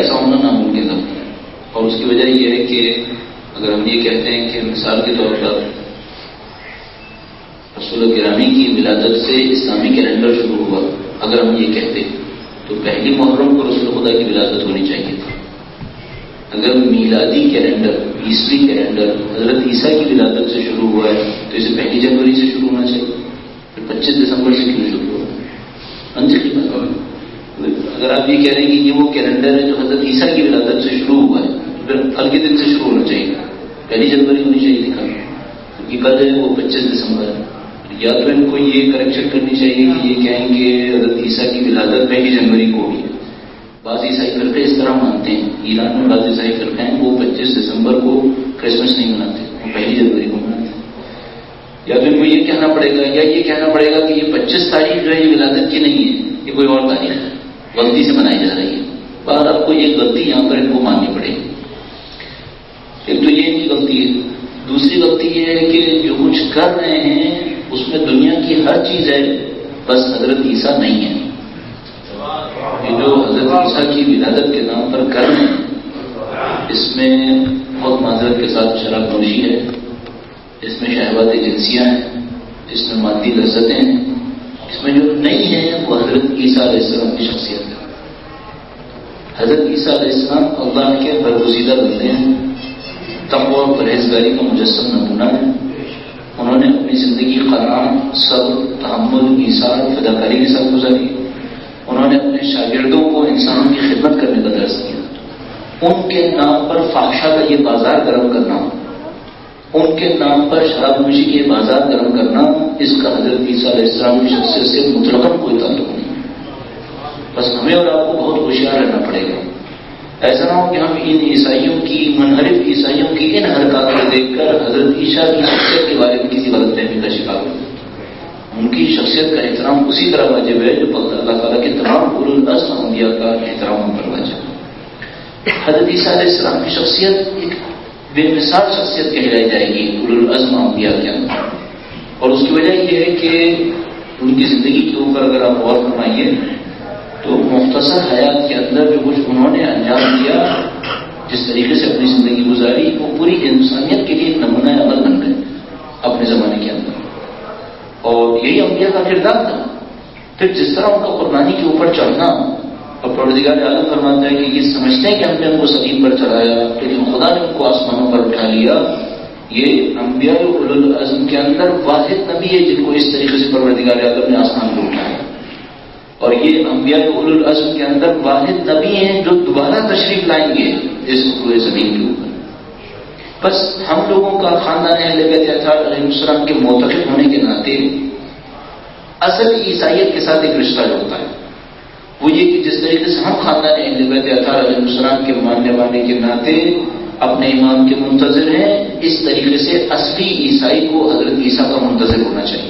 ایسا ہونا ناممکن تھا. اور اس کی وجہ یہ ہے کہ اگر ہم یہ کہتے ہیں کہ مثال کے طور پر رسول گرامی کی ولادت سے اسلامی کیلنڈر شروع ہوا، اگر ہم یہ کہتے تو پہلی محرم کو رسول خدا کی ولادت ہونی چاہیے تھی. اگر میلادی کیلنڈر، عیسوی کیلنڈر حضرت عیسیٰ کی ولادت سے شروع ہوا ہے تو اسے 1 جنوری سے شروع ہونا چاہیے. پھر 25 دسمبر سے کیوں شروع ہوا؟ منطقی بات. اگر آپ یہ کہہ رہے ہیں کہ یہ وہ کیلنڈر ہے جو حضرت عیسیٰ کی ولادت سے شروع ہوا ہے تو پھر کل کے دن سے شروع ہونا چاہیے، 1 جنوری ہونی چاہیے تھی کل، کیونکہ کل ہے وہ 25 دسمبر ہے. یا تو ان کو یہ کریکشن کرنی چاہیے کہ یہ کہیں کہ حضرت عیسیٰ کی ولادت 1 جنوری کو ہوئی. بعض عیسائی فرقے اس طرح مانتے ہیں، ایران میں بعض عیسائی فرقے ہیں وہ 25 دسمبر کو کرسمس نہیں مناتے، وہ 1 جنوری کو مناتے ہیں. یا تو ان کو یہ کہنا پڑے گا یا یہ کہنا پڑے گا کہ یہ 25 تاریخ جو ہے یہ ولادت کی نہیں ہے، یہ کوئی اور تاریخ ہے، غلطی سے منائی جا رہی ہے. بعد آپ کو یہ غلطی یہاں پر ان کو ماننی پڑے گی. ایک تو یہ ان کی غلطی ہے. دوسری غلطی یہ ہے کہ جو کچھ کر رہے ہیں اس میں دنیا کی ہر چیز ہے، بس حضرت عیسیٰ نہیں ہے. یہ جو حضرت عیسیٰ کی ولادت کے نام پر کر رہے ہیں اس میں بہت معذرت کے ساتھ شراب نوشی ہے، اس میں شہوات جنسیاں ہیں، اس میں مادی لذتیں ہیں. اس میں جو نہیں ہے وہ حضرت عیسیٰ علیہ السلام کی شخصیت ہے. حضرت عیسیٰ علیہ السلام اللہ کے برگزیدہ بندے ہیں، تقوی اور پرہیزگاری کا مجسم نمونہ ہے. انہوں نے اپنی زندگی قرآن، صبر، تحمل، ایثار، فداکاری کے ساتھ گزاری. انہوں نے اپنے شاگردوں کو انسانوں کی خدمت کرنے کا درس دیا. ان کے نام پر فحشہ کا یہ بازار گرم کرنا، ان کے نام پر شراب نوشی کے بازار گرم کرنا، اس کا حضرت عیسیٰ علیہ السلام کی شخصیت سے مطلقاً کوئی تعلق نہیں. بس ہمیں اور آپ کو بہت ہوشیار رہنا پڑے گا. ایسا نہ ہو کہ ہم ان عیسائیوں کی، منحرف عیسائیوں کی ان حرکات کو دیکھ کر حضرت عیسیٰ کی شخصیت کے بارے میں کسی غلط فہمی کا شکار ہو. ان کی شخصیت کا احترام اسی طرح واجب ہے جو اللہ تعالیٰ کے تمام اولو العزم انبیاء کا احترام ہم پر واجب ہے. حضرت عیسیٰ علیہ السلام کی شخصیت ایک بے مثال شخصیت کہلائی جائے گی اولو العزم انبیاء کے اندر. اور اس کی وجہ یہ ہے کہ ان کی زندگی کے اوپر اگر آپ غور فرمائیے تو مختصر حیات کے اندر جو کچھ انہوں نے انجام دیا، جس طریقے سے اپنی زندگی گزاری، وہ پوری انسانیت کے لیے ایک نمونہ عمل بن گئے اپنے زمانے کے اندر. اور یہی انبیاء کا کردار تھا. پھر جس طرح ان کا قربانی کے اوپر چڑھنا، اور پروردگار عالم فرماتا ہے کہ یہ سمجھتے ہیں کہ ہم نے ان کو صلیب پر چڑھایا لیکن خدا نے ان کو آسمانوں پر اٹھا لیا. یہ انبیاء اولو العزم کے اندر واحد نبی ہے جن کو اس طریقے سے پروردگار عالم نے آسمان پر اٹھایا. اور یہ انبیاء اولو العزم کے اندر واحد نبی ہیں جو دوبارہ تشریف لائیں گے اس پورے زمین کے اوپر. بس ہم لوگوں کا خاندان اہل بیت اطہار علیہ السلام کے معتقد ہونے کے ناطے اصل عیسائیت کے ساتھ ایک رشتہ ہوتا ہے. وہ یہ کہ جس طریقے سے ہم خاندان اہل بیت اطہار علیہ السلام کے ماننے والے کے ناطے اپنے امام کے منتظر ہیں، اس طریقے سے اصلی عیسائی کو حضرت عیسیٰ کا منتظر ہونا چاہیے.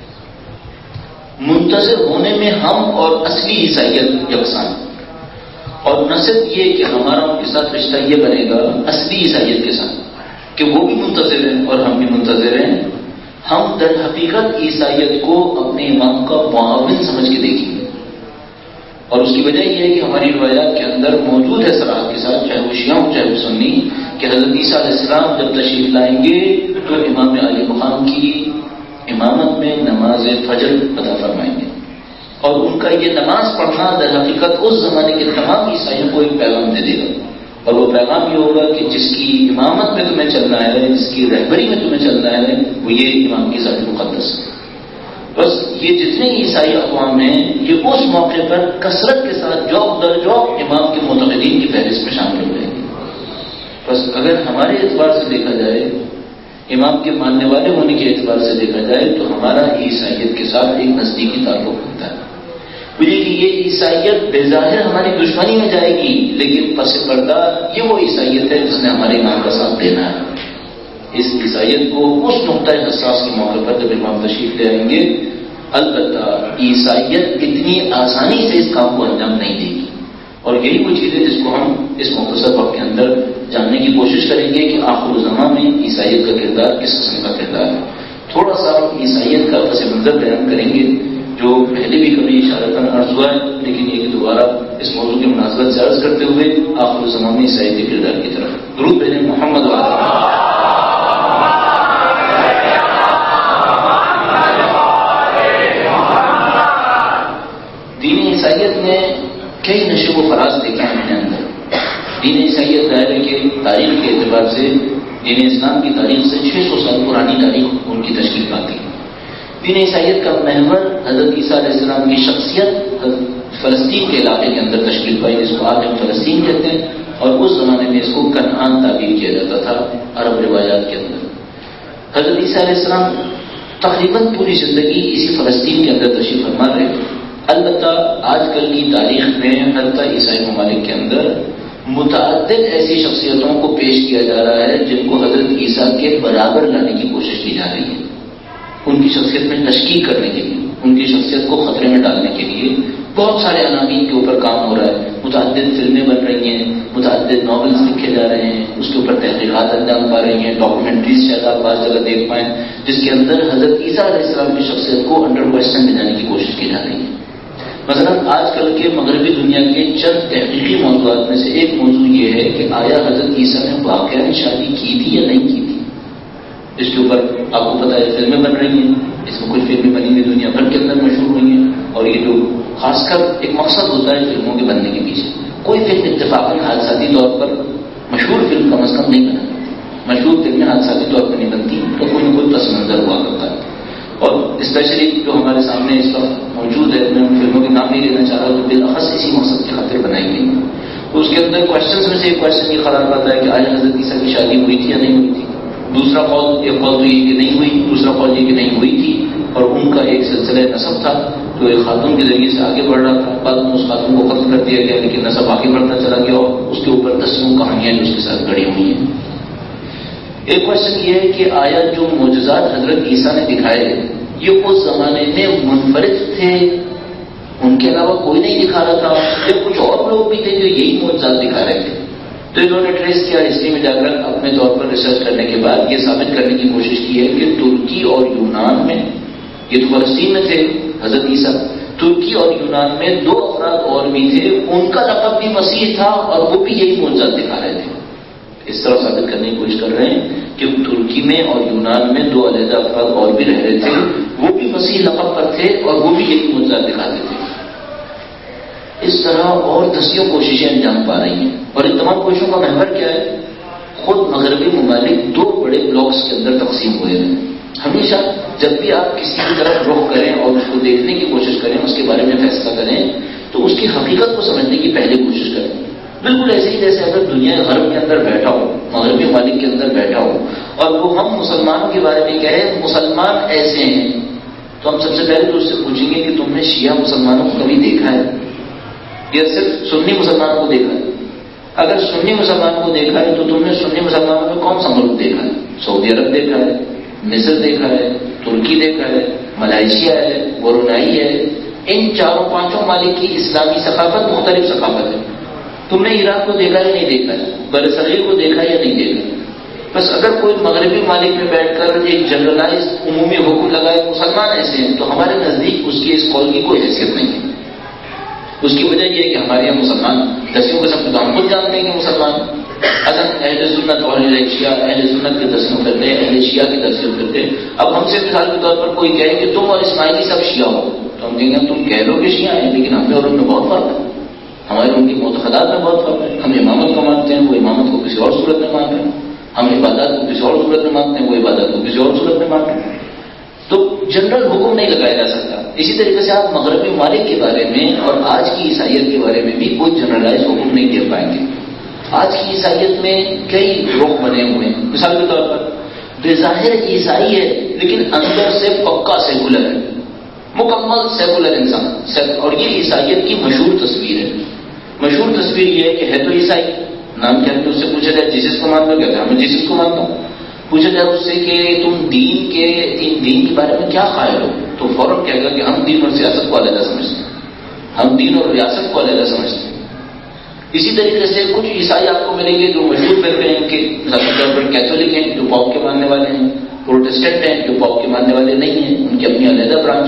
منتظر ہونے میں ہم اور اصلی عیسائیت یکساں. اور نہ صرف یہ کہ ہمارا ان کے ساتھ رشتہ یہ بنے گا اصلی عیسائیت کے ساتھ کہ وہ بھی منتظر ہیں اور ہم بھی منتظر ہیں، ہم در حقیقت عیسائیت کو اپنے امام کا معاون سمجھ کے دیکھیں گے. اور اس کی وجہ یہ ہے کہ ہماری روایات کے اندر موجود ہے صراحت کے ساتھ، چاہے وہ شیعہ ہوں چاہے وہ سنی، کہ حضرت عیسیٰ علیہ السلام جب تشریف لائیں گے تو امام علی مقام کی امامت میں نماز فجر ادا فرمائیں گے. اور ان کا یہ نماز پڑھنا در حقیقت اس زمانے کے تمام عیسائیوں کو ایک پیغام دے دے گا. اور وہ پیغام یہ ہوگا کہ جس کی امامت میں تمہیں چلنا ہے، جس کی رہبری میں تمہیں چلنا ہے، وہ یہ امام کی ذات مقدس ہے. بس یہ جتنے عیسائی اقوام ہیں یہ اس موقع پر کثرت کے ساتھ جوق در جوق امام کے معتقدین کی فہرست میں شامل ہو جائیں گے. بس اگر ہمارے اعتبار سے دیکھا جائے، امام کے ماننے والے ہونے کے اعتبار سے دیکھا جائے تو ہمارا عیسائیت کے ساتھ ایک نزدیکی تعلق ہوتا ہے. مجھے کہ یہ عیسائیت بظاہر ہماری دشمنی میں جائے گی لیکن پس پردہ یہ وہ عیسائیت ہے جس نے ہمارے امام کا ساتھ دینا ہے. اس عیسائیت کو اس نقطۂ حساس کے موقع پر جب امام تشریف لے آئیں گے، البتہ عیسائیت اتنی آسانی سے اس کام کو انجام نہیں دے گی. اور یہی وہ چیز ہے جس کو ہم اس مختصر وقت کے اندر جاننے کی کوشش کریں گے کہ آخر الزمان میں عیسائیت کا کردار کس قسم کا کردار ہے. تھوڑا سا عیسائیت کا پس منظر بیان کریں گے جو پہلے بھی کبھی اشارتاً عرض ہوا ہے، لیکن یہ کہ دوبارہ اس موضوع کی مناسبت سے عرض کرتے ہوئے آخر الزمان میں عیسائی کے کردار کی طرف درود بھیجیں محمد دین عیسائیت نے کئی نشو و فراز دیکھے ہیں اپنے اندر. دین عیسائیت ظاہر ہے کہ تاریخ کے اعتبار سے دین اسلام کی تاریخ سے 600 سال پرانی تاریخ ان کی تشکیل پاتی ہے. دین عیسائیت کا محور حضرت عیسیٰ علیہ السلام کی شخصیت فلسطین کے علاقے کے اندر تشکیل پائی، جس کو آج ہم فلسطین کہتے ہیں، اور اس زمانے میں اس کو کنعان تعبیر کیا جاتا تھا عرب روایات کے اندر. حضرت عیسیٰ علیہ السلام تقریباً پوری زندگی اسی فلسطین کے اندر تشریف فرما رہے. البتہ آج کل کی تاریخ میں حتی عیسائی ممالک کے اندر متعدد ایسی شخصیتوں کو پیش کیا جا رہا ہے جن کو حضرت عیسیٰ کے برابر لانے کی کوشش کی جا رہی ہے، ان کی شخصیت میں تشکیق کرنے کے لیے، ان کی شخصیت کو خطرے میں ڈالنے کے لیے بہت سارے عناوین کے اوپر کام ہو رہا ہے. متعدد فلمیں بن رہی ہیں، متعدد ناولز لکھے جا رہے ہیں، اس کے اوپر تحقیقات انجام پا رہی ہیں، ڈاکومنٹریز شاید آپ بعض جگہ دیکھ پائیں جس کے اندر حضرت عیسیٰ علیہ السلام کی شخصیت کو انڈر کوسچن میں جانے کی کوشش کی جا رہی ہے. مثلا آج کل کے مغربی دنیا کے چند تحقیقی موضوعات میں سے ایک موضوع یہ ہے کہ آیا حضرت عیسیٰ نے واقعی شادی کی تھی یا نہیں کی تھی. اس کے اوپر آپ کو پتا ہے فلمیں بن رہی ہیں، اس میں کچھ فلمیں بنی ہوئی دنیا بھر کے اندر مشہور ہوئی ہیں، اور یہ جو خاص کر ایک مقصد ہوتا ہے فلموں کے بننے کے پیچھے. کوئی فلم اتفاقاً حادثاتی طور پر مشہور فلم کم از کم نہیں بنا، مشہور فلمیں حادثاتی طور پر نہیں بنتی تو کوئی نہ کوئی پس منظر ہوا کرتا ہے. اور اسپیشلی جو ہمارے سامنے اس وقت موجود ہے، میں ان فلموں کے نام نہیں لینا چاہ رہا، تو بالاخص اسی مقصد کی خاطر بنائی گئی. تو اس کے اندر کوشچنس میں سے ایک کوشچن یہ قرار پاتا ہے کہ آج حضرت عیسیٰ کی شادی ہوئی تھی یا نہیں ہوئی تھی. دوسرا قول ایک قول تو یہ کہ نہیں ہوئی، دوسرا قول یہ کہ نہیں ہوئی تھی، اور ان کا ایک سلسلہ نسب تھا جو ایک خاتون کے ذریعے سے آگے بڑھ رہا تھا. بعد میں اس خاتون کو قتل کر دیا گیا، لیکن نسب آگے بڑھتا چلا گیا اور اس کے اوپر دسیوں کہانیاں جو اس کے ساتھ گڑی ہوئی ہیں. ایک کوشچن یہ ہے کہ آیا جو معجزات حضرت عیسیٰ نے دکھائے یہ اس زمانے میں منفرد تھے، ان کے علاوہ کوئی نہیں دکھا رہا تھا، یا کچھ اور لوگ بھی تھے جو یہی معجزات دکھا رہے تھے. تو انہوں نے ٹریس کیا ہسٹری میں جا کر اپنے طور پر ریسرچ کرنے کے بعد یہ ثابت کرنے کی کوشش کی ہے کہ ترکی اور یونان میں، یہ تو فلسطین میں تھے حضرت عیسیٰ، ترکی اور یونان میں 2 افراد اور بھی تھے، ان کا لقب بھی مسیح تھا اور وہ بھی یہی معجزات دکھا رہے تھے. اس طرح ثابت کرنے کی کوشش کر رہے ہیں کہ ترکی میں اور یونان میں 2 علیحدہ افراد اور بھی رہ رہے تھے، وہ بھی مسیح لقب پر تھے اور وہ بھی یہی معجزات دکھاتے تھے. اس طرح اور دسیوں کوششیں انجام پا رہی ہیں، اور ان تمام کوششوں کا محور کیا ہے؟ خود مغربی ممالک 2 بڑے بلاکس کے اندر تقسیم ہوئے ہیں. ہمیشہ جب بھی آپ کسی کی طرف رخ کریں اور اس کو دیکھنے کی کوشش کریں، اس کے بارے میں فیصلہ کریں، تو اس کی حقیقت کو سمجھنے کی پہلے کوشش کریں. بالکل ایسے ہی جیسے اگر دنیا غرب کے اندر بیٹھا ہو، مغربی ممالک کے اندر بیٹھا ہو، اور وہ ہم مسلمانوں کے بارے میں کہیں مسلمان ایسے ہیں، تو ہم سب سے پہلے تو اس سے پوچھیں گے کہ تم نے شیعہ مسلمانوں کو کبھی دیکھا ہے یا صرف سنی مسلمانوں کو دیکھا ہے؟ اگر سنی مسلمانوں کو دیکھا ہے تو تم نے سنی مسلمانوں میں کون سا ملک دیکھا ہے؟ سعودی عرب دیکھا ہے، مصر دیکھا ہے، ترکی دیکھا ہے، ملائیشیا ہے، برونائی ہے. ان 4-5 ممالک کی اسلامی ثقافت مختلف ثقافت ہے. تم نے عراق کو دیکھا یا نہیں دیکھا ہے؟ برصغیر کو دیکھا یا نہیں دیکھا؟ بس اگر کوئی مغربی ممالک میں بیٹھ کر ایک جنرلائز عمومی حکم لگائے مسلمان ایسے ہیں، تو ہمارے نزدیک اس کی اس قول کی کوئی حیثیت نہیں ہے. اس کی وجہ یہ ہے کہ ہمارے یہاں مسلمان دسیوں کے سب ہم خود جانتے ہیں کہ مسلمان اگر اہل سنت اور اہل سنت کے دسیوں کرتے ہیں، اہل شیعہ کے دسیوں کرتے ہیں. اب ہم سے مثال کے طور پر کوئی کہے کہ تم اور اسماعیلی سب شیعہ ہو، تو ہم کہیں گے تم کہہ لو کہ شیعہ ہیں، لیکن ہم نے اور ان میں بہت فرق ہے. ہمارے ان کی معتقدات میں بہت فرق ہے. ہم امامت کو مانتے ہیں، وہ امامت کو کسی اور صورت میں مانتے ہیں. ہم عبادات کو کسی اور صورت میں مانتے ہیں، وہ عبادات کو کسی اور صورت میں مانتے ہیں. تو جنرل حکم نہیں لگایا جا سکتا. اسی طریقے سے آپ مغربی ممالک کے بارے میں اور آج کی عیسائیت کے بارے میں بھی کوئی جنرلائز حکم نہیں دے پائیں گے. آج کی عیسائیت میں کئی رخ بنے ہوئے ہیں. مثال کے طور پر بظاہر عیسائی ہے لیکن اندر سے پکا سیکولر ہے، مکمل سیکولر انسان. اور یہ عیسائیت کی مشہور تصویر ہے. مشہور تصویر یہ ہے کہ ہے تو عیسائی، نام کیا ہے، اس سے پوچھا جائے جیسس کو مانتے ہو؟ کہتے ہیں میں جیسس کو مانتا ہوں. پوچھا جائے اس سے کہ تم دین کے بارے میں کیا قائل ہو، تو فوراً کہے گا کہ ہم دین اور سیاست کو علیحدہ سمجھتے ہیں، ہم دین اور ریاست کو علیحدہ سمجھتے ہیں. اسی طریقے سے کچھ عیسائی آپ کو ملیں گے جو مشہور فرقے ہیں کہ مثال کے طور پر کیتھولک ہیں جو پاپ کے ماننے والے ہیں، پروٹسٹنٹ ہیں جو پاپ کے ماننے والے نہیں ہیں، ان کی اپنی علیحدہ برانچ ہے.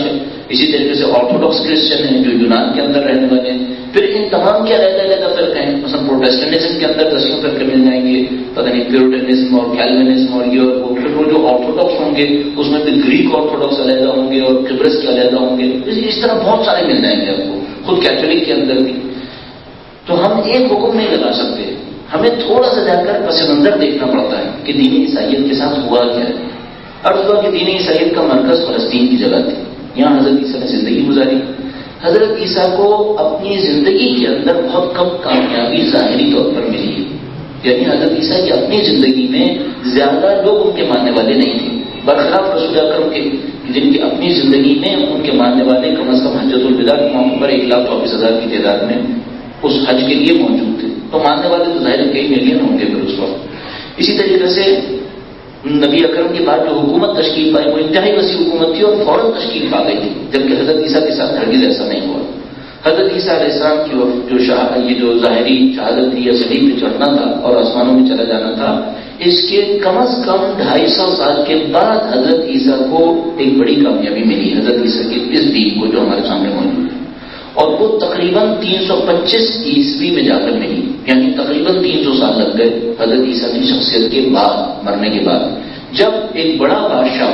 اسی طریقے سے آرتھوڈاکس کرسچن ہیں جو یونان کے اندر رہنے والے ہیں. پھر ان تمام کے علیحدہ علیحدہ فرقے ہیں. مثلا پروٹیسٹنٹزم کے اندر 10 فرقے مل جائیں گے, پتہ نہیں پیورٹنزم اور کیلوینزم اور یہ اور وہ. پھر وہ جو آرتھوڈاکس ہوں گے اس میں بھی گریک آرتھوڈاکس علیحدہ ہوں گے اور قبرص کے علیحدہ ہوں گے. اس طرح بہت سارے مل جائیں گے آپ کو, خود کیتھولک کے اندر بھی. تو ہم ایک حکم نہیں لگا سکتے, ہمیں تھوڑا سا جا کر پس منظر دیکھنا پڑتا ہے کہ دین عیسائیت کے ساتھ ہوا کیا ہے. عرض ہوا کہ دین عیسائیت کا مرکز فلسطین کی جگہ تھی, یہاں حضرت عیسیٰ نے زندگی گزاری. حضرت عیسیٰ کو اپنی زندگی کے اندر بہت کم کامیابی ظاہری طور پر ملی ہے. یعنی حضرت عیسیٰ کی اپنی زندگی میں زیادہ لوگ ان کے ماننے والے نہیں تھے, برخلاف رسول اکرم کے جن کی اپنی زندگی میں ان کے ماننے والے کم از کم حجۃ الوداع کے موقع پر 1,24,000 کی تعداد میں اس حج کے لیے موجود تھے. تو ماننے والے تو ظاہر کئی ملین ہوں گے پھر اس وقت. اسی طریقے سے نبی اکرم کے بعد جو حکومت تشکیل پائی وہ انتہائی وسیع حکومت تھی اور فوراً تشکیل پا گئی تھی, جبکہ حضرت عیسیٰ کے ساتھ ہرگز ایسا نہیں ہوا. حضرت عیسیٰ علیہ السلام کی یہ جو ظاہری شہادت تھی یا صلیب پہ چڑھنا تھا اور آسمانوں میں چلا جانا تھا, اس کے کم از کم 250 سال کے بعد حضرت عیسیٰ کو ایک بڑی کامیابی ملی, حضرت عیسیٰ کے اس دین کو جو ہمارے سامنے موجود ہے. اور وہ تقریباً 325 عیسوی میں جا کر ملی, یعنی تقریباً 300 سال لگ گئے حضرت عیسیٰ کی شخصیت کے بعد, مرنے کے بعد. جب ایک بڑا بادشاہ,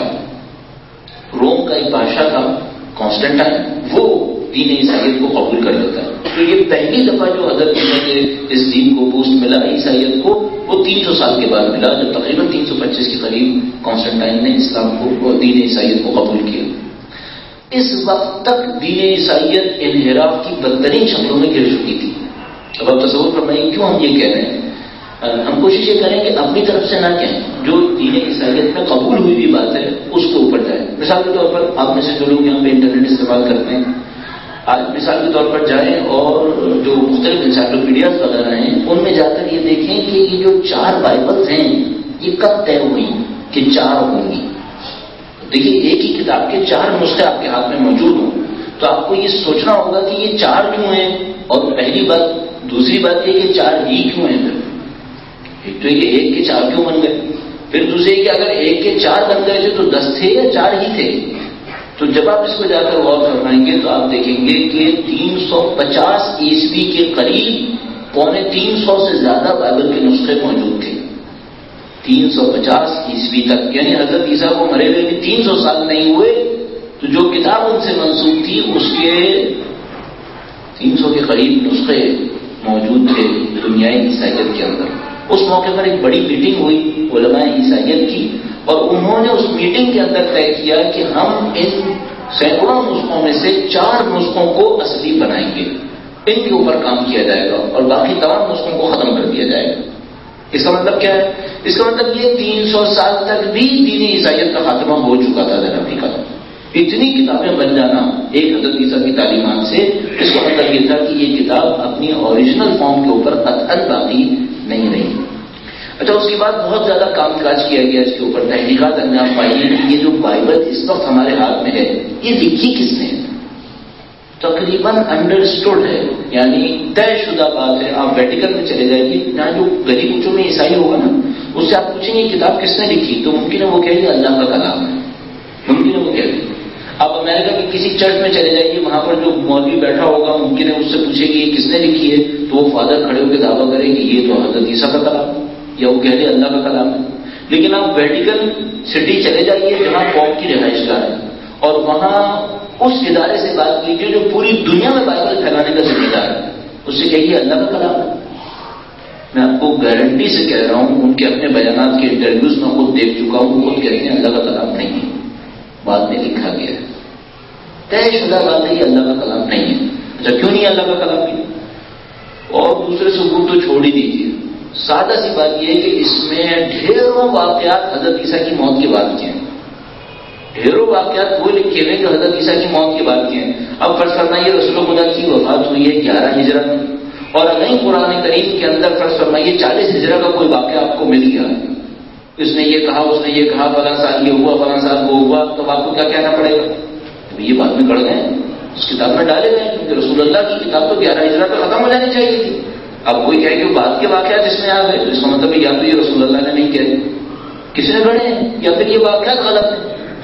روم کا ایک بادشاہ تھا کانسٹنٹائن, وہ دین عیسائیت کو قبول کر لیتا ہے. تو یہ پہلی دفعہ جو حضرت عیسیٰ کے اس دین کو بوسٹ ملا عیسائیت کو, وہ 300 سال کے بعد ملا, جب تقریباً 325 کے قریب کانسٹنٹائن نے اسلام کو, دین عیسائیت کو قبول کیا. اس وقت تک دین عیسائیت انحراف کی بدترین شکلوں میں گر چکی تھی. اب آپ تصور فرمائیے کیوں ہم یہ کہہ رہے ہیں. ہم کوشش یہ کریں کہ اپنی طرف سے نہ کہیں, جو دین عیسائیت میں قبول ہوئی بھی بات ہے اس کے اوپر جائیں. مثال کے طور پر آپ میں سے جو لوگ یہاں پہ انٹرنیٹ استعمال کرتے ہیں, آج مثال کے طور پر جائیں اور جو مختلف انسائکلوپیڈیاز وغیرہ ہیں ان میں جا کر یہ دیکھیں کہ یہ جو 4 بائبلز ہیں یہ کب طے ہوئی کہ 4 ہوں گی. دیکھیے ایک ہی کتاب کے 4 نسخے آپ کے ہاتھ میں موجود ہوں تو آپ کو یہ سوچنا ہوگا کہ یہ 4 کیوں ہیں, اور پہلی بات. دوسری بات یہ کہ 4 ہی کیوں ہیں. ایک تو یہ کہ 1 کے 4 کیوں بن گئے, پھر دوسرے کہ اگر 1 کے 4 بن گئے تھے تو 10 تھے یا 4 ہی تھے. تو جب آپ اس کو جا کر غور فرمائیں گے تو آپ دیکھیں گے کہ 350 عیسوی کے قریب 350 سے زیادہ بائبل کے نسخے موجود تھے. 350 عیسوی تک, یعنی حضرت عیسیٰ کو مرے ہوئے بھی 300 سال نہیں ہوئے, تو جو کتاب ان سے منسوب تھی اس کے 300 کے قریب نسخے موجود تھے دنیا عیسائیت کے اندر. اس موقع پر ایک بڑی میٹنگ ہوئی علماء عیسائیت کی, اور انہوں نے اس میٹنگ کے اندر طے کیا کہ ہم ان سینکڑوں نسخوں میں سے 4 نسخوں کو اصلی بنائیں گے, ان کے اوپر کام کیا جائے گا اور باقی تمام نسخوں کو ختم کر دیا جائے گا. اس کا مطلب کیا ہے؟ اس کا مطلب یہ 300 سال تک بھی دین عیسائیت کا خاتمہ ہو چکا تھا نبی کا. اتنی کتابیں بن جانا ایک حضرت عیسیٰ کی تعلیمات سے, اس کا مطلب یہ تھا کہ یہ کتاب اپنی اوریجنل فارم کے اوپر قطعاً باقی نہیں رہی. اچھا, اس کے بعد بہت زیادہ کام کاج کیا گیا اس کے اوپر, تحقیقات انجام پائی کہ یہ جو بائبل اس وقت ہمارے ہاتھ میں ہے یہ لکھی کس نے. تقریباً انڈرسٹوڈ ہے, یعنی طے شدہ بات ہے. آپ ویٹیکن میں چلے جائیں گے, یہاں جو گلی کوچوں میں عیسائی ہوگا نا, اس سے آپ پوچھیں گے کتاب کس نے لکھی, تو ممکن ہے وہ کہے گا اللہ کا کلام ہے, ممکن ہے وہ کہے گا. آپ امریکہ کے کسی چرچ میں چلے جائیے, وہاں پر جو مولوی بیٹھا ہوگا ممکن ہے اس سے پوچھے کہ یہ کس نے لکھی ہے, تو وہ فادر کھڑے ہو کے دعویٰ کرے کہ یہ تو حضرت عیسیٰ کا کلام ہے, یا وہ کہہ دے اللہ کا کلام ہے. لیکن آپ ویٹیکن سٹی چلے جائیے جہاں قوم کی رہائش گاہ ہے, اور وہاں اس ادارے سے بات کیجیے جو پوری دنیا میں بائبل پھیلانے کا ذمہ دار ہے, اس سے کہیے اللہ کا کلام ہے. میں آپ کو گارنٹی سے کہہ رہا ہوں, ان کے اپنے بیانات کے انٹرویوز میں خود دیکھ چکا ہوں, خود کہتے ہیں اللہ کا کلام نہیں ہے, بعد میں لکھا گیا ہے. طے شدہ بات ہے کہ اللہ کا کلام نہیں ہے. اچھا, کیوں نہیں اللہ کا کلام ہے؟ اور دوسرے ثبوت تو چھوڑ ہی دیجیے. سادہ سی بات یہ ہے کہ اس میں ڈھیروں واقعات حضرت عیسیٰ کی موت کے بعد کے ہیں. ڈھیروں واقعات وہ لکھے ہوئے جو حضرت عیسیٰ کی موت کے بعد کے ہیں. اب فرض کرنا یہ رسول خدا کی وفات ہوئی ہے 11 ہجرہ میں, اور اگر قرآن کریم کے اندر فرض کرنا یہ 40 ہجرہ کا کوئی واقعہ آپ کو مل گیا, اس نے یہ کہا, اس نے یہ کہا, فلاں سال یہ ہوا, فلاں سال وہ ہوا, تو آپ کو کیا کہنا پڑے گا؟ یہ بعد میں کر گئے, اس کتاب میں ڈالے گئے, کیونکہ رسول اللہ کی کتاب تو 11 ہجرہ پہ ختم ہو جانی چاہیے تھی. اب کوئی کہے کہ بعد کے واقعات اس میں آ گئے, تو اس کا مطلب یا تو یہ رسول اللہ نے نہیں کہے, کس نے گڑھے ہیں, یا پھر یہ واقعات غلط ہیں.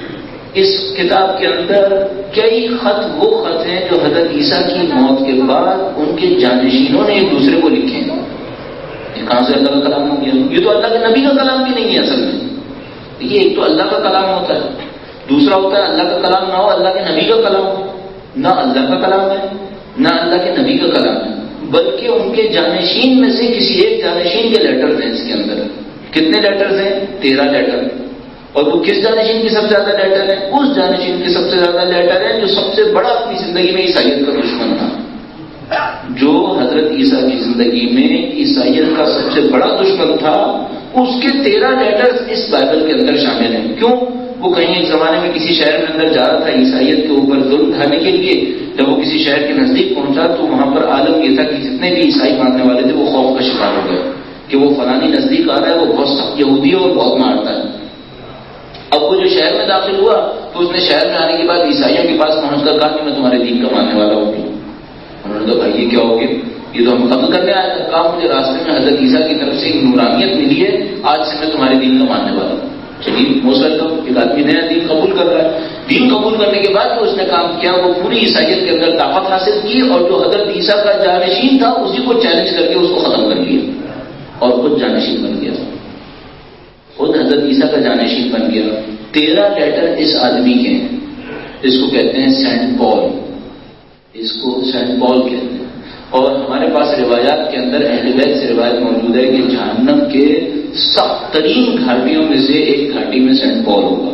اس کتاب کے اندر کئی خط وہ خط ہیں جو حضرت عیسیٰ کی موت کے بعد ان کے جانشینوں نے ایک دوسرے کو لکھے ہیں. یہ کہاں سے اللہ کا کلام ہو گیا؟ یہ تو اللہ کے نبی کا کلام بھی نہیں ہے اصل میں. یہ ایک تو اللہ کا کلام ہوتا ہے، دوسرا ہوتا ہے اللہ کا کلام نہ ہو، اللہ کے نبی کا کلام ہو. نہ اللہ کا کلام ہے نہ اللہ کے نبی کا کلام ہے، بلکہ ان کے جانشین میں سے کسی ایک جانشین کے لیٹرز ہیں اس کے اندر. کتنے لیٹرز ہیں؟ 13 لیٹر. اور وہ کس جانشین کی سب سے زیادہ لیٹر ہے؟ اس جانشین کی سب سے زیادہ لیٹر ہے جو سب سے بڑا اپنی زندگی میں عیسائیت کا دشمن تھا. جو حضرت عیسیٰ کی زندگی میں عیسائیت کا سب سے بڑا دشمن تھا، اس کے 13 لیٹرز اس بائبل کے اندر شامل ہیں. کیوں؟ وہ کہیں ایک زمانے میں کسی شہر میں اندر جا رہا تھا عیسائیت کے اوپر ظلم ڈھانے کے لیے. جب وہ کسی شہر کے نزدیک پہنچا تو وہاں پر عالم یہ تھا کہ جتنے بھی عیسائی ماننے والے تھے وہ خوف کا شکار ہو گئے کہ وہ فلانی نزدیک آ رہا ہے، وہ بہت سخت یہودی ہے اور بہت مارتا ہے. اب وہ جو شہر میں داخل ہوا تو اس نے شہر میں آنے کے بعد عیسائیوں کے پاس پہنچ کر کہا کہ میں تمہارے دین کا ماننے والا ہوں. انہوں نے کہا بھائی یہ کیا ہو گیا؟ یہ تو ہم قتل کرنے آیا تھا. کہا مجھے راستے میں حضرت عیسیٰ کی طرف سے ایک نورانیت ملی ہے، آج سے میں تمہارے دین کا ماننے والا ہوں. چلیے مسلم ایک آدمی نیا دین قبول کر رہا ہے. دین قبول کرنے کے بعد جو اس نے کام کیا وہ پوری عیسائیت کے اندر طاقت حاصل کی اور جو حضرت عیسیٰ کا جانشین تھا اسی کو چیلنج کر کے اس کو ختم کر لیا اور خود جانشین بن گیا. خود حضرت عیسیٰ کا جانشین بن گیا. 13 لیٹر اس آدمی کے ہیں. اس کو کہتے ہیں سینٹ پال. اس کو سینٹ پال کہتے ہیں. اور ہمارے پاس روایات کے اندر اہل بیت سے روایت موجود ہے کہ جہنم کے سخت ترین گھاٹیوں میں سے ایک گھاٹی میں سینٹ پال ہوگا.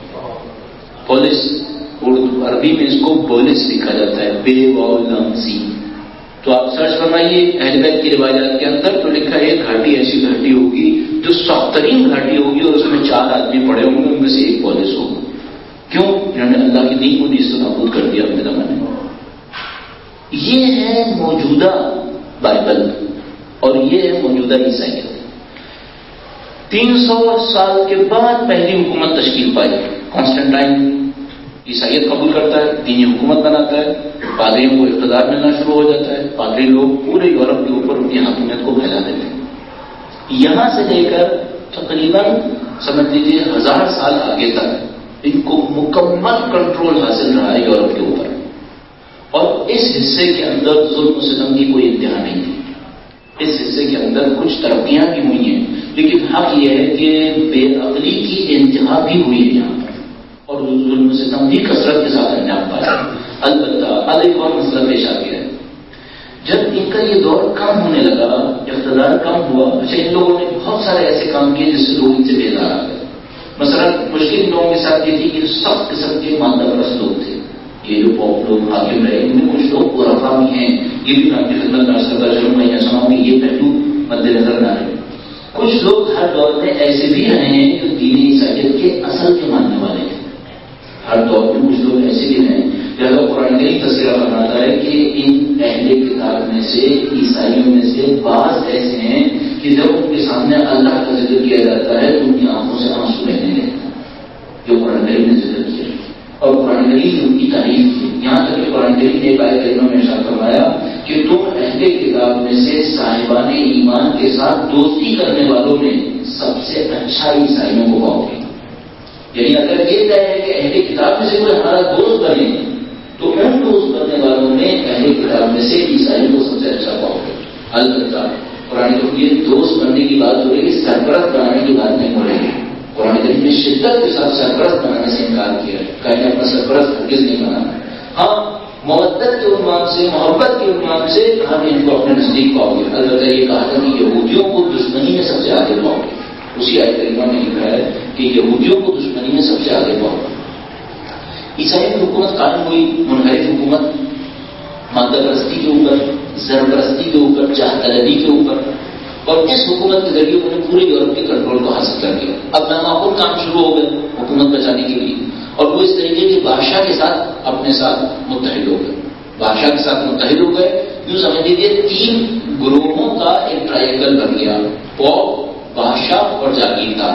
پولس اردو عربی میں اس کو بولس لکھا جاتا ہے، بے واو لام سی. تو آپ سرچ فرمائیے اہل بیت کی روایات کے اندر تو لکھا ہے ایک گھاٹی ایسی گھاٹی ہوگی جو سخت ترین گھاٹی ہوگی اور اس میں 4 آدمی پڑے ہوں گے، ان میں سے ایک پولس ہوگا. کیوں؟ جنہوں نے اللہ کی دین کو نیست و نابود کر دیا اپنے زمانے میں. یہ ہے موجودہ بائبل اور یہ ہے موجودہ عیسائیت. 300 سال کے بعد پہلی حکومت تشکیل پائی. کانسٹنٹائن عیسائیت قبول کرتا ہے، دینی حکومت بناتا ہے، پادریوں کو اقتدار ملنا شروع ہو جاتا ہے. پادری لوگ پورے یورپ کے اوپر ان کی حاکمیت کو پھیلا دیتے ہیں. یہاں سے لے کر تقریباً سمجھ لیجیے 1000 سال آگے تک ان کو مکمل کنٹرول حاصل رہا ہے یورپ کے اوپر. اور اس حصے کے اندر ظلم و ستم کی کوئی انتہا نہیں ہے. اس حصے کے اندر کچھ ترقیاں بھی ہوئی ہیں، لیکن حق یہ ہے کہ بے عقلی کی انتہا بھی ہوئی ہے یہاں پر اور ظلم و ستم بھی کثرت کے ساتھ انجام پایا. البتہ ایک اور مسئلہ پیش آ گیا ہے. جب ان کا یہ دور کم ہونے لگا، اقتدار کم ہوا، اچھا ان لوگوں نے بہت سارے ایسے کام کیے جس سے لوگ ان سے بیزار آ گئے. مثلا مشکل لوگوں کے ساتھ یہ تھی کہ سخت قسم کے مادہ پرست لوگ تھے. یہ جو پاپ لوگ حاکم رہے ان میں کچھ لوگ عرفا بھی ہیں. یہ بھی آپ کی خدمت میں عرض کرتا چلوں میں یہ سناؤں کہ یہ پہلو مد نظر نہ رہے. کچھ لوگ ہر دور میں ایسے بھی رہے ہیں جو دین عیسائیت کے اصل کے ماننے والے ہیں. ہر دور میں کچھ لوگ ایسے بھی ہیں. لہٰذا قرآن کریم تذکرہ فرماتا ہے کہ ان اہل کتاب میں سے عیسائیوں میں سے بعض ایسے ہیں کہ جب ان کے سامنے اللہ کا ذکر کیا جاتا ہے تو ان کی آنکھوں سے آنسو بہنے لگتے ہیں. جو قرآن کریم نے ذکر کیا اور قرآن کریم نے ان کی تعریف کی. یہاں تک کہ قرآن کریم نے ایک آیت کریمہ میں ارشاد فرمایا کہ تم اہل کتاب میں سے صاحبان ایمان کے ساتھ دوستی کرنے والوں میں سب سے اچھا عیسائیوں کو پاؤ گے. یعنی اگر یہ طے ہے کہ اہل کتاب میں سے کوئی ہمارا دوست بنے تو ان دوست بننے والوں میں اہل کتاب میں سے عیسائیوں کو سب سے اچھا پاؤ گے. البتہ قرآن کریم یہ دوست بننے کی بات ہو رہی ہے، سرپرست بنانے کی بات نہیں ہو رہی ہے. قرآن کریم نے شدت کے ساتھ سرپرست بنانے سے انکار کیا ہے، کہیں اپنا سرپرست ہرگز نہیں بنانا. ہاں مودت کے عنوان سے، محبت کے عنوان سے ہم ان کو اپنے نزدیک پاؤ گے. البتہ یہ کہا تھا کہ یہودیوں کو دشمنی میں سب سے آگے پاؤ گے. اسی آیت کریمہ میں لکھا ہے کہ یہودیوں کو دشمنی میں سب سے آگے پاؤ گے. عیسائی کی حکومت قائم ہوئی، منحرف حکومت، مادہ پرستی کے اوپر، زر پرستی کے اوپر، چاہ طلبی کے اوپر. اور اس حکومت کے ذریعے انہوں نے پورے یورپ کے کنٹرول کو حاصل کر لیا. اب نامعقول کام شروع ہو گئے حکومت بچانے کے لیے اور وہ اس طریقے کے بادشاہ کے ساتھ اپنے ساتھ متحد ہو گئے. بادشاہ کے ساتھ متحد ہو گئے. یوں سمجھ لیجیے 3 گروہوں کا ایک ٹرائنگل بن گیا، پوپ، بادشاہ اور جاگیردار.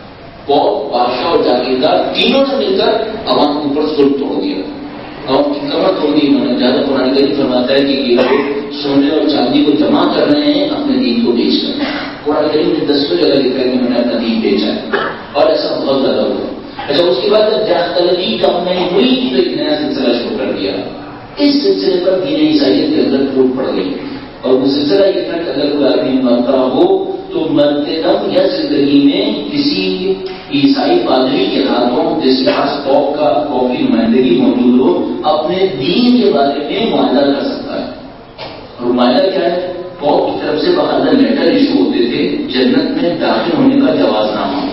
پوپ، بادشاہ اور جاگیردار تینوں نے مل کر عوام کے اوپر ظلم توڑ دیا، عوام کی کمر توڑ دی. انہوں نے زیادہ قرآن کریم فرماتا ہے کہ یہ لوگ سونے اور چاندی کو جمع کر رہے ہیں اپنے دین کو بیچ کر. قرآن کریم نے 10 جگہ لکھا ہے کہ انہوں نے اپنا دین بیچا ہے اور ایسا بہت زیادہ ہوا. اچھا اس کے بعد جہاں طلبی کم نہیں ہوئی تو ایک نیا سلسلہ شروع کر دیا. اس سلسلے پر دین عیسائیت کے اندر پھوٹ پڑ گئی اور وہ سلسلہ یہ تھا کہ اگر کوئی آدمی مرتا ہو تو مرتے دم یا زندگی میں کسی عیسائی پادری کے ہاتھوں جس کے پاس پوپ کا پوپ کی نمائندگی موجود ہو اپنے دین کے بارے میں معاہدہ کر سکتا ہے. اور معاہدہ کیا ہے؟ پوپ کی طرف سے باقاعدہ لیٹر ایشو ہوتے تھے جنت میں داخل ہونے کا جواز نامہ,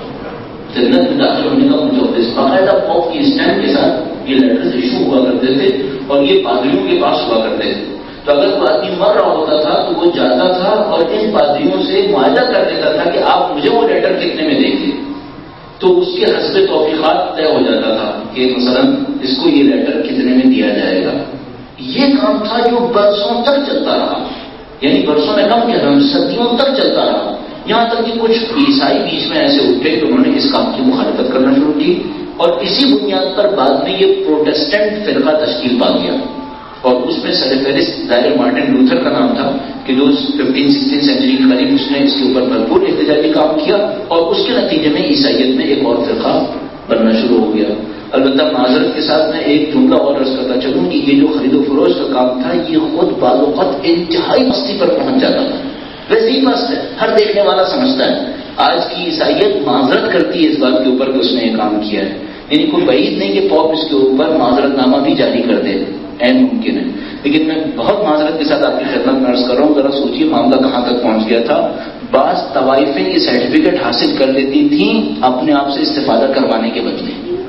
جنت میں داخل ہونے کا مجوز, باقاعدہ پوپ کی اسٹیمپ کے ساتھ یہ لیٹرز ایشو ہوا کرتے تھے اور یہ پادریوں کے پاس ہوا کرتے تھے. تو اگر کوئی آدمی مر رہا ہوتا تھا تو وہ جاتا تھا اور ان پادریوں سے معاہدہ کر دیتا تھا کہ آپ مجھے وہ لیٹر کتنے میں دیں گے, تو اس کے حسب توفیقات طے ہو جاتا تھا کہ مثلا اس کو یہ لیٹر کتنے میں دیا جائے گا. یہ کام تھا جو برسوں تک چلتا رہا, یعنی برسوں میں کم کہہ رہا ہوں, صدیوں تک چلتا رہا, یہاں تک کہ کچھ عیسائی بیچ میں ایسے اٹھے کہ انہوں نے اس کام کی مخالفت کرنا شروع کی اور اسی بنیاد پر بعد میں یہ پروٹیسٹنٹ فرقہ تشکیل پا گیا. اور اس میں سر فہرست ظاہر مارٹن لوتھر کا نام تھا کہ جو 15-16 سینچری کے قریب اس نے اس کے اوپر بھرپور احتجاجی کام کیا اور اس کے نتیجے میں عیسائیت میں ایک اور فرقہ بننا شروع ہو گیا. البتہ معذرت کے ساتھ میں ایک جملہ اور عرض کرتا چلوں کہ یہ جو خرید و فروش کا کام تھا یہ خود بعض اوقات انتہائی مستی پر پہنچ جاتا تھا. ویسے ہی بس ہے, ہر دیکھنے والا سمجھتا ہے آج کی عیسائیت معذرت کرتی ہے اس بات کے اوپر کہ اس نے یہ کام کیا ہے, یعنی کوئی بعید نہیں کہ پوپ اس کے اوپر معذرت نامہ بھی جاری کر دے, عین ممکن ہے. لیکن میں بہت معذرت کے ساتھ آپ کی خدمت میں عرض کر رہا ہوں, ذرا سوچیے معاملہ کہاں تک پہنچ گیا تھا. بعض طوائفیں یہ سرٹیفکیٹ حاصل کر لیتی تھیں اپنے آپ سے استفادہ کروانے کے بدلے.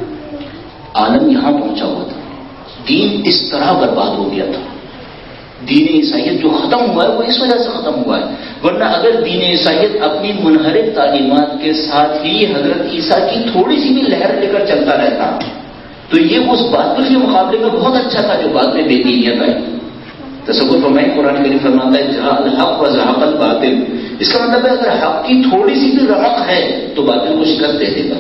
عالم یہاں پہنچا ہوا تھا, دین اس طرح برباد ہو گیا تھا. دین عیسائیت جو ختم ہوا ہے وہ اس وجہ سے ختم ہوا ہے, ورنہ اگر دین عیسائیت اپنی منحرف تعلیمات کے ساتھ ہی حضرت عیسیٰ کی تھوڑی سی بھی لہر لے کر چلتا رہتا تو یہ اس باطل کے مقابلے میں بہت اچھا تھا جو بعد میں بے دینیت آئی. تصور فرمائیں, قرآن کریم فرماتا ہے جہاں الحق و زحق الباطل, اس کا مطلب ہے اگر حق کی تھوڑی سی بھی رمق ہے تو باطل کو شکست دے دے گا.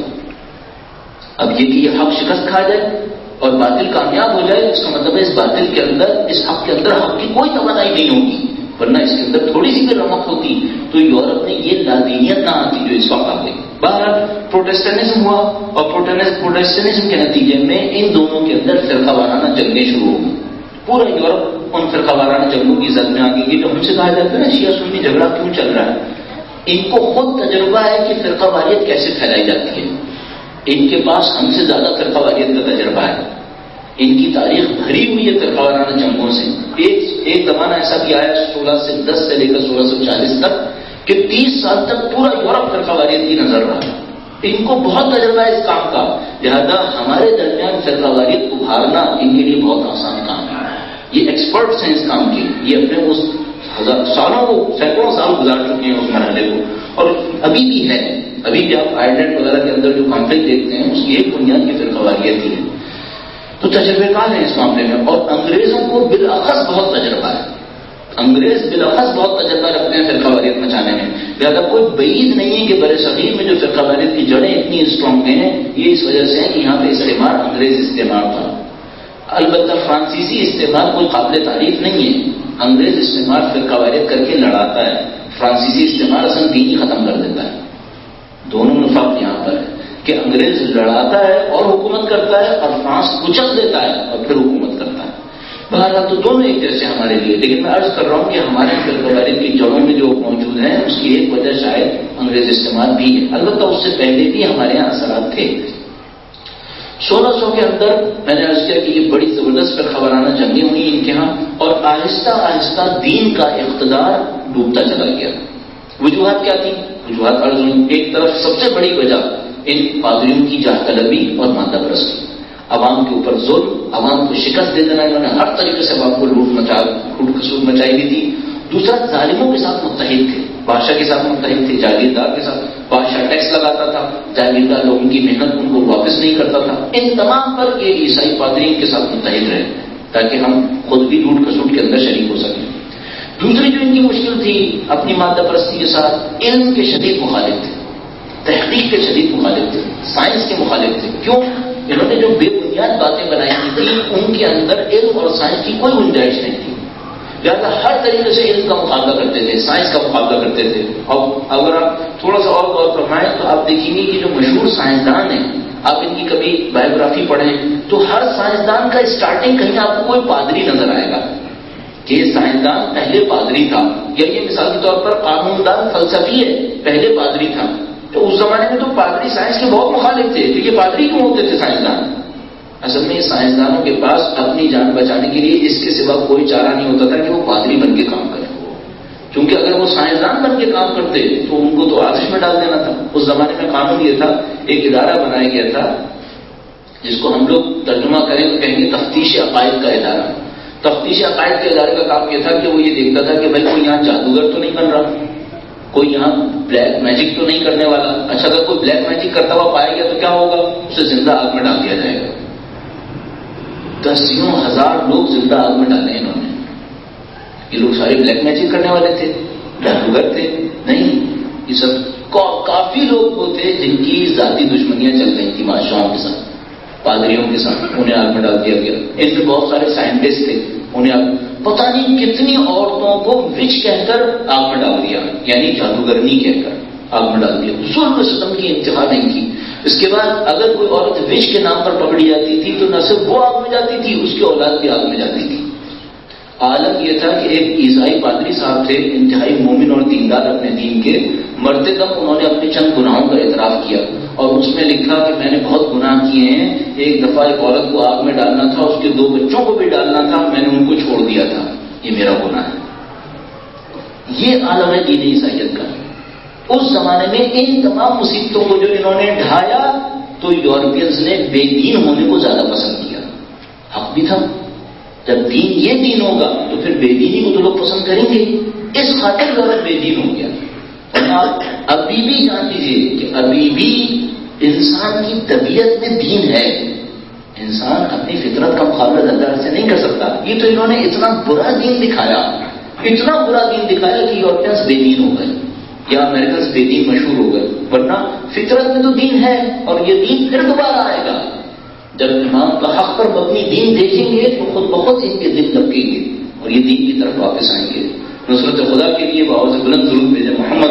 اب یہ کہ یہ حق شکست کھا جائے اور باطل کامیاب ہو جائے اس کا مطلب ہے اس باطل کے اندر, اس حق کے اندر حق کی کوئی توانائی نہیں ہوگی, ورنہ اس کے اندر تھوڑی سی بھی رمق ہوتی تو یورپ میں یہ لادینیت نہ آتی جو اس وقت آ گئی. بہرحال پروٹیسٹنٹزم ہوا اور پروٹیسٹنٹزم کے نتیجے میں ان دونوں کے اندر فرقہ وارانہ جنگیں شروع ہو گئی. پورا یورپ ان فرقہ وارانہ جنگوں کی زد میں آ گئی. جو ہم سے کہا جاتا ہے نا شیعہ سنی جھگڑا کیوں چل رہا ہے, ان کو خود تجربہ ہے کہ فرقہ واریت کیسے پھیلائی جاتی ہے. ان کے پاس ہم سے زیادہ فرقہ واریت کا تجربہ ہے, ان کی تاریخ بھری ہوئی ہے فرقہ وارانہ جنگوں سے. ایک زمانہ ایسا بھی آیا 1610 سے لے کر 1640 تک کہ 30 سال تک پورا یورپ فرقہ واریت کی نظر رہا. ان کو بہت تجربہ ہے اس کام کا, لہذا ہمارے درمیان فرقہ واریت ابھارنا ان کے لیے بہت آسان کام ہے. یہ ایکسپرٹس ہیں اس کام کے, یہ اپنے اس سالوں کو سینکڑوں سال گزار چکے ہیں اس مرحلے کو, اور ابھی بھی ہے. ابھی بھی آپ آئرلینڈ وغیرہ کے اندر جو کانفلکٹ دیکھتے ہیں اس کی ایک بنیاد کی فرقہ واریت ہی ہے. تو تجربے کار ہیں اس معاملے میں, اور انگریزوں کو بالاخص بہت تجربہ ہے. انگریز بالاخص بہت تجربہ رکھتے ہیں فرقہ واریت مچانے میں. لہٰذا کوئی بعید نہیں ہے کہ برصغیر میں جو فرقہ واریت کی جڑیں اتنی اسٹرانگ ہیں یہ اس وجہ سے ہے کہ یہاں پہ استعمار انگریز استعمار تھا. البتہ فرانسیسی استعمار کوئی قابل تعریف نہیں ہے. انگریز استعمار فرقہ واریت کر کے لڑاتا ہے, فرانسیسی استعمار اصل دین ہی ختم کر دیتا ہے. دونوں میں فرق یہاں پر ہے کہ انگریز لڑاتا ہے اور حکومت کرتا ہے اور فرانس کچل دیتا ہے اور پھر حکومت کرتا ہے. بہرحال تو دونوں ایک جیسے ہمارے لیے, لیکن میں عرض کر رہا ہوں کہ ہمارے فرقہ واریت کی جڑوں میں جو موجود ہیں اس کی ایک وجہ شاید انگریز استعمال بھی ہے. البتہ اس سے پہلے بھی ہمارے یہاں اثرات تھے. 1600 کے اندر میں نے عرض کیا کہ یہ بڑی زبردست فرقہ وارانہ جنگیں ہوئی ان کے ہاں, اور آہستہ آہستہ دین کا اقتدار ڈوبتا چلا گیا. وجوہات کیا تھی؟ وجوہات عرض ہوئی. ایک طرف سب سے بڑی وجہ ان پادریوں کی جاہ طلبی اور مادہ پرستی, عوام کے اوپر ظلم, عوام کو شکست دے دینا. انہوں نے ہر طریقے سے عوام کو لوٹ کھسوٹ مچائی بھی تھی. دوسرا, ظالموں کے ساتھ متحد تھے, بادشاہ کے ساتھ متحد تھے, جاگیردار کے ساتھ. بادشاہ ٹیکس لگاتا تھا, جاگیردار لوگوں کی محنت ان کو واپس نہیں کرتا تھا. ان تمام پر یہ عیسائی پادری کے ساتھ متحد رہے تاکہ ہم خود بھی لوٹ کھسوٹ کے اندر شریک ہو سکیں. دوسری جو ان کی مشکل تھی اپنی مادہ پرستی کے ساتھ, علم کے شدید مخالف تھے, تحقیق کے شدید مخالف تھے, سائنس کے مخالف تھے. کیوں؟ انہوں نے جو بے بنیاد باتیں بنائی تھیں ان کے اندر علم اور سائنس کی کوئی گنجائش نہیں تھی. لہٰذا ہر طریقے سے علم کا مقابلہ کرتے تھے, سائنس کا مقابلہ کرتے تھے. اور اگر آپ تھوڑا سا اور غور فرمائیں تو آپ دیکھیں گے کہ جو مشہور سائنسدان ہیں آپ ان کی کبھی بایوگرافی پڑھیں تو ہر سائنسدان کا اسٹارٹنگ کہیں آپ کو کوئی پادری نظر آئے گا کہ یہ سائنسدان پہلے پادری تھا، یا یہ مثال کے طور پر قانون دان فلسفی ہے پہلے پادری تھا. تو اس زمانے میں تو پادری سائنس کے بہت مخالف تھے، تو یہ پادری کیوں ہوتے تھے سائنسدان؟ اصل میں سائنسدانوں کے پاس اپنی جان بچانے کے لیے اس کے سوا کوئی چارہ نہیں ہوتا تھا کہ وہ پادری بن کے کام کریں، کیونکہ اگر وہ سائنسدان بن کے کام کرتے تو ان کو تو آتش میں ڈال دینا تھا. اس زمانے میں قانون یہ تھا، ایک ادارہ بنایا گیا تھا جس کو ہم لوگ ترجمہ کریں تو کہیں گے تفتیش عقائد کا ادارہ. تفتیش عقائد کے ادارے کا کام یہ تھا کہ وہ یہ دیکھتا تھا کہ بھائی کوئی یہاں جادوگر تو نہیں بن رہا، کوئی یہاں بلیک میجک تو نہیں کرنے والا. اچھا اگر کوئی بلیک میجک کرتا ہوا پایا گیا تو کیا ہوگا؟ اسے زندہ آگ میں ڈال دیا جائے گا. دسیوں ہزار لوگ زندہ آگ میں ڈالے انہوں نے. یہ لوگ سارے بلیک میجک کرنے والے تھے، جادوگر تھے؟ نہیں، یہ سب کافی لوگ وہ تھے جن کی ذاتی دشمنیاں چل رہی تھیں بادشاہوں کے ساتھ، پادریوں کے ساتھ، انہیں آگ میں ڈال دیا گیا. ان میں بہت سارے سائنٹسٹ تھے، انہیں پتہ نہیں کتنی عورتوں کو وچ کہہ کر آگ میں ڈال دیا، یعنی جادوگرنی کہہ کر آگ میں ڈال دیا. ظلم ستم کی انتہا نہیں کی. اس کے بعد اگر کوئی عورت وچ کے نام پر پکڑی جاتی تھی تو نہ صرف وہ آگ میں جاتی تھی، اس کی اولاد بھی آگ میں جاتی تھی. عالم یہ تھا کہ ایک عیسائی پادری صاحب تھے، انتہائی مومن اور دیندار اپنے دین کے، مرتے دم انہوں نے اپنے چند گناہوں کا اعتراف کیا اور اس میں لکھا کہ میں نے بہت گناہ کیے ہیں. ایک دفعہ ایک عورت کو آگ میں ڈالنا تھا، اس کے 2 بچوں کو بھی ڈالنا تھا، میں نے ان کو چھوڑ دیا تھا، یہ میرا گناہ ہے. یہ عالم ہے دین عیسائیت کا. اس زمانے میں ان تمام مصیبتوں کو جو انہوں نے ڈھایا تو یورپینز نے بے دین ہونے کو زیادہ پسند کیا. حق بھی تھا، جب دین یہ دین ہوگا تو پھر بے دینی کو تو لوگ پسند کریں گے. اس خاطر یورپ بے دین ہو گیا. اور آپ ابھی بھی جان لیجیے کہ ابھی بھی انسان کی طبیعت میں دین ہے. انسان اپنی فطرت کا مقابلہ اللہ سے نہیں کر سکتا. یہ تو انہوں نے اتنا برا دین دکھایا، اتنا برا دین دکھایا کہ یورپینز بے دین ہو گئے یا امریکنز بے دین مشہور ہو گئے. ورنہ فطرت میں تو دین ہے اور یہ دین پھر دوبارہ آئے گا. جب امام کا حق پر مبنی دین دیکھیں گے تو خود بخود ان کے دل لپکیں گے اور یہ دین کی طرف واپس آئیں گے. نصرت خدا کے لیے بآواز بلند ضرور بھیجیں محمد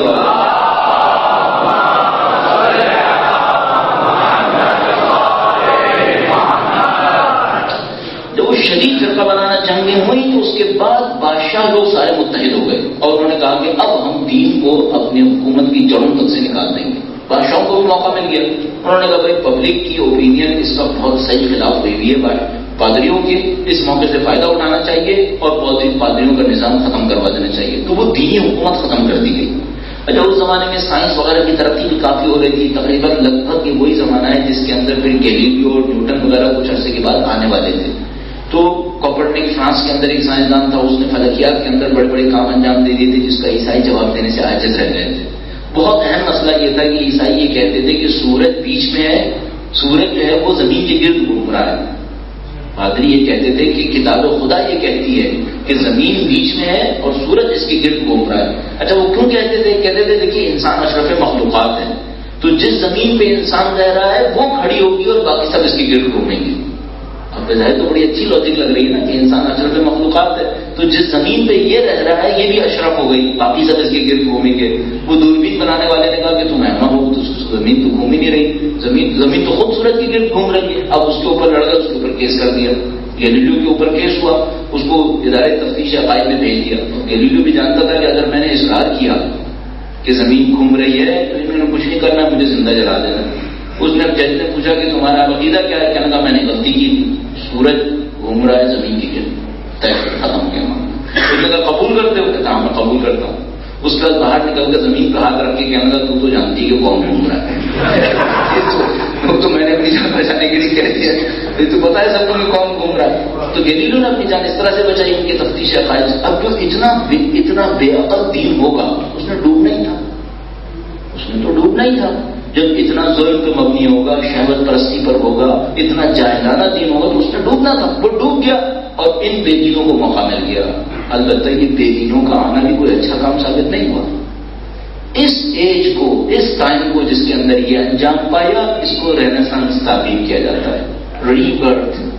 جب وہ شدید فرقہ بنانا جنگیں ہوئی تو اس کے بعد بادشاہ لوگ سارے متحد ہو گئے اور انہوں نے کہا کہ اب ہم دین کو اپنی حکومت کی جڑوں تک سے نکال دیں گے. بادشاہوں کو بھی موقع مل گیا. انہوں نے کہا بھائی پبلک کی اوپینین اس کا بہت صحیح خلاف ہوئی ہے، پادریوں کے اس موقع سے فائدہ اٹھانا چاہیے اور پادریوں کا نظام ختم کروا دینا چاہیے. تو وہ دینی حکومت ختم کر دی گئی. اچھا اس زمانے میں سائنس وغیرہ کی ترقی بھی کافی ہو رہی تھی. تقریباً لگ بھگ یہ وہی زمانہ ہے جس کے اندر پھر گیلیلیو اور نیوٹن وغیرہ کچھ عرصے کے بعد آنے والے تھے. تو کوپرنیکس فرانس کے اندر ایک سائنسدان تھا، اس نے فلکیات کے اندر بڑے بڑے کام انجام دے دیے تھے جس کا عیسائی جواب دینے سے عاجز رہ گئے تھے. بہت اہم مسئلہ یہ تھا کہ عیسائی یہ کہتے تھے کہ سورج بیچ میں ہے، سورج جو ہے وہ زمین کے گرد گھوم رہا ہے. پادری یہ کہتے تھے کہ کتاب خدا یہ کہتی ہے کہ زمین بیچ میں ہے اور سورج اس کے گرد گھوم رہا ہے. اچھا وہ کیوں کہتے تھے؟ کہتے تھے دیکھیے انسان اشرف مخلوقات ہے، تو جس زمین پہ انسان رہ رہا ہے وہ کھڑی ہوگی اور باقی سب اس کے گرد گھومیں گے. اب بظاہر تو بڑی اچھی لاجک لگ رہی ہے نا کہ انسان اشرف مخلوقات ہے، تو جس زمین پہ یہ رہ رہا ہے یہ بھی اشرف ہو گئی، باقی سب اس کے گرد گھومیں گے. وہ دوربین بنانے والے نے کہا کہ تم احمد ہو، تو زمین تو گھوم ہی نہیں رہی، زمین تو خود سورج کے گرد گھوم رہی ہے. اب اس کے اوپر لڑ گیا، اس کے اوپر کیس کر دیا. گیلیلیو کے اوپر کیس ہوا، اس کو ادارے تفتیش عقائد میں بھیج دیا. گیلیلیو بھی جانتا تھا کہ اگر میں نے اصرار کیا کہ زمین گھوم رہی ہے تو انہوں نے کچھ نہیں کرنا، مجھے زندہ جلا دینا. اس نے جج نے پوچھا کہ تمہارا عقیدہ کیا ہے؟ کہنے کا میں نے غلطی کی، سورج گھوم رہا ہے زمین کی گرد. طے ختم ہو گیا. اس نے کہا قبول کرتے ہو؟ کہتا ہاں میں قبول کرتا ہوں. اس کے بعد باہر نکل کر زمین پہ ہاتھ رکھ کے کہنے لگا تو جانتی کہ کون گھوم رہا ہے. تو میں نے اپنی جان بچانے کے لیے کہہ دیا، تو پتا ہے سب کو کہ کون گھوم رہا ہے. تو گیلیلیو نے اپنی جان اس طرح سے بچائی ان کی تفتیش عقائد. اب جو اتنا بے عقل دین ہوگا اس نے ڈوبنا ہی تھا، اس نے تو ڈوبنا ہی تھا. جب اتنا ظلم پہ مبنی ہوگا، شہوت پرستی پر ہوگا، اتنا جاہلانہ دین ہوگا تو اس نے ڈوبنا تھا. وہ ڈوب گیا اور ان بے دینوں کو موقع مل گیا. البتہ یہ بے دینوں کا آنا بھی کوئی اچھا کام ثابت نہیں ہوا. اس ایج کو، اس ٹائم کو جس کے اندر یہ انجام پایا، اس کو رینیسانس تعبیر کیا جاتا ہے، ری برتھ.